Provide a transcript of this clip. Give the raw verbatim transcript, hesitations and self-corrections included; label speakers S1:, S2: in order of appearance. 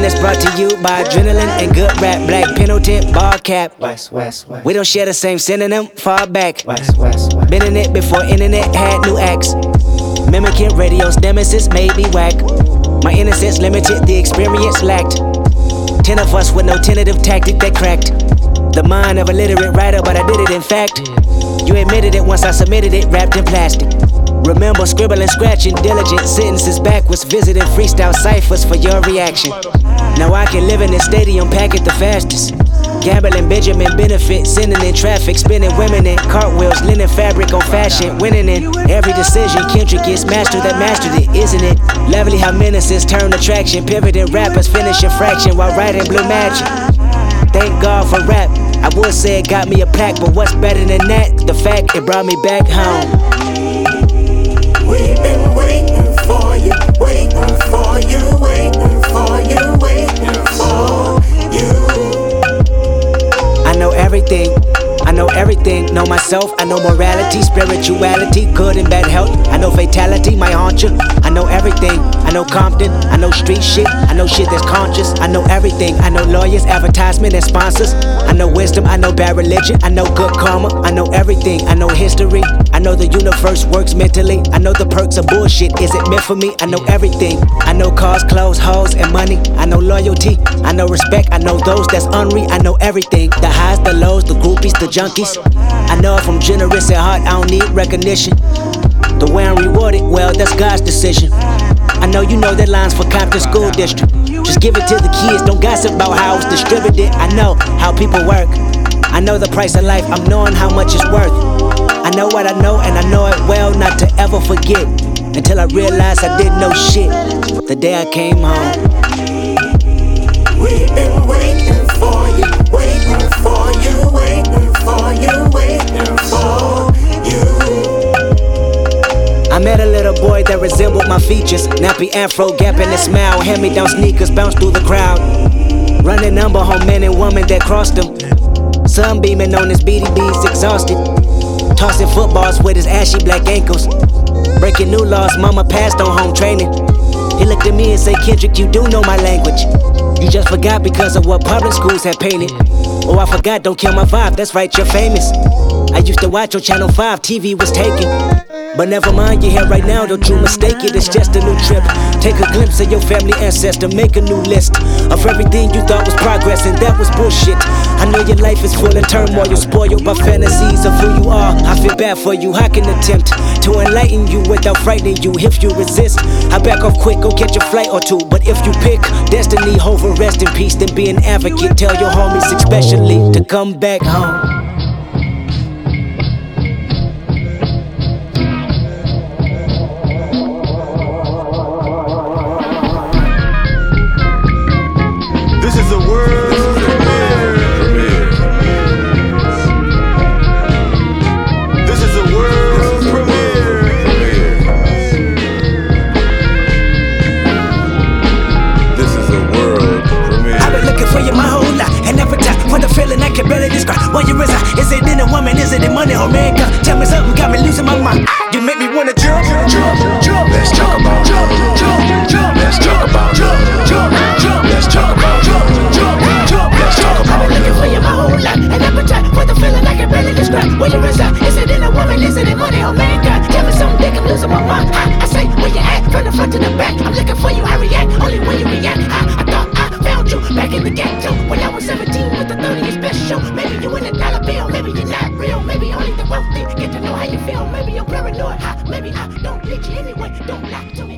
S1: that's brought to you by adrenaline and good rap. Black Pendleton, ball cap.
S2: West, west, west.
S1: We don't share the same synonym, far back.
S2: West, west, west.
S1: Been in it before internet had new acts. Mimicking radio's nemesis made me whack. My innocence limited, the experience lacked. Ten of us with no tentative tactic that cracked the mind of a literate writer, but I did it in fact. You admitted it once I submitted it, wrapped in plastic. Remember scribbling, scratching, diligent sentences backwards, visiting freestyle ciphers for your reaction. Now I can live in this stadium, pack it the fastest. Gambling, Benjamin benefit, sending in traffic, spinning women in cartwheels, linen fabric on fashion, winning in every decision. Kendrick is master that mastered it, isn't it? Lovely how menaces turn attraction, pivoting rappers finishing fraction while writing blue magic. Thank God for rap. I would say it got me a plaque, but what's better than that? The fact it brought me back home.
S3: We've been waiting for you, waiting for you, waiting for you, waiting for you.
S1: I know everything, I know everything. Know myself, I know morality, spirituality, good and bad health. I know fatality, my haunt you. I know everything, I know Compton, I know street shit, I know shit that's conscious. I know everything, I know lawyers, advertisement and sponsors. I know wisdom, I know bad religion, I know good karma. I know everything, I know history, I know the universe works mentally. I know the perks of bullshit, is it meant for me? I know everything, I know cars, clothes, hoes, and money. I know loyalty, I know respect, I know those that's unreal. I know everything, the highs, the lows, the groupies, the junkies. I know if I'm generous at heart, I don't need recognition. The way I'm rewarded, well, that's God's decision. I know you know that line's for Compton School District. Just give it to the kids, don't gossip about how it's distributed. I know how people work, I know the price of life, I'm knowing how much it's worth. I know what I know and I know it well not to ever forget. Until I realized I didn't know shit the day I came home.
S3: We've been waiting for you, waiting for you, waiting for you, waiting for you.
S1: I met a little boy that resembled my features. Nappy afro, gap in his smile. Hand-me-down sneakers bounce through the crowd. Running number home men and women that crossed him. Sunbeaming on his B D Bs, exhausted. Tossing footballs with his ashy black ankles. Breaking new laws, mama passed on home training. He looked at me and said, Kendrick, you do know my language. You just forgot because of what public schools have painted. Oh, I forgot, don't kill my vibe, that's right, you're famous. I used to watch on Channel five, T V was taken. But never mind, you're here right now, don't you mistake it, it's just a new trip. Take a glimpse of your family ancestor, make a new list of everything you thought was progress, and that was bullshit. I know your life is full of turmoil, you're spoiled by fantasies of who you are. I feel bad for you, I can attempt to enlighten you without frightening you. If you resist, I back off quick, go catch a flight or two. But if you pick destiny over rest in peace, then be an advocate. Tell your homies especially to come back home. Is it in money or man? Tell me something, got me losing my mind. You make me wanna jump, jump, jump.
S4: Let's talk about
S1: jump, jump, jump.
S4: Let's talk about
S1: jump, jump, jump.
S4: Let's talk about
S1: jump, jump, jump.
S4: Let's talk about
S5: I've been looking for you my whole life. An appetite for the feeling I can barely describe. Where you reside? Is it in a woman? Is it in money or mankind? Tell me something, think I'm losing my mind. I, I say where you at, from the front to the back. I'm looking for you, I react only when you react. I, I thought I found you back in the ghetto when I was seventeen with the thirtieth best show. Maybe you in a dollar bill, maybe you're not real. Maybe only the wealthy get to know how you feel. Maybe you're paranoid, ha, maybe I don't need you anyway. Don't lie to me.